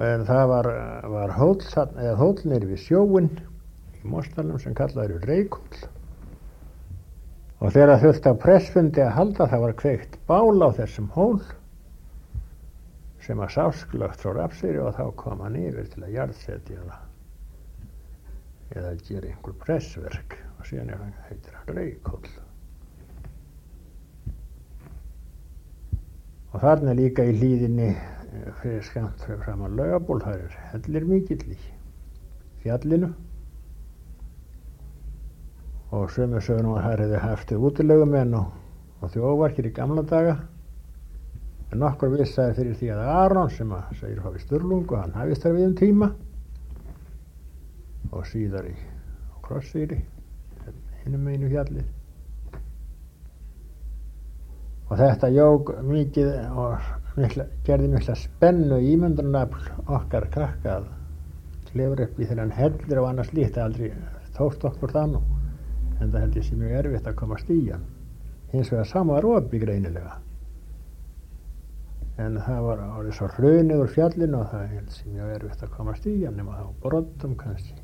en það var hóll niður við sjóinn í Mostalum sem kallaður er Reykhóll, og þegar þurfti á pressfundi að halda það var kveikt bál á þessum hól sem að sást glöggt frá Rafseyri, og þá kom hann yfir til að jarðsetja það eða gera einhver pressverk, og síðan heitir hann Reykhóll. Og þarna líka í hlíðinni fyrir skammt fram að Laugaból, það er hellir mikill í fjallinu, og sömu sögum að það hefði haft útilegumenn og þjófvarkir í gamla daga, en nokkur vissaði fyrir því að Aron, sem að segir hafi Sturlungu, hann hafist þar við tíma, og síðar í Krosseyri, hinum einu fjallið. Og þetta jók mikið og gerði mikla spennu í ímyndunarafl okkar krakka að klifra upp í þennan hellir og annars slíkt, aldrei tókst okkur það nú, en það held ég sé mjög erfitt að komast í hann. Hins vegar sama var opið greinilega, en það var orðið svo hrunið úr fjallinu og það held ég mjög erfitt að komast í hann nema þá broddum kannski.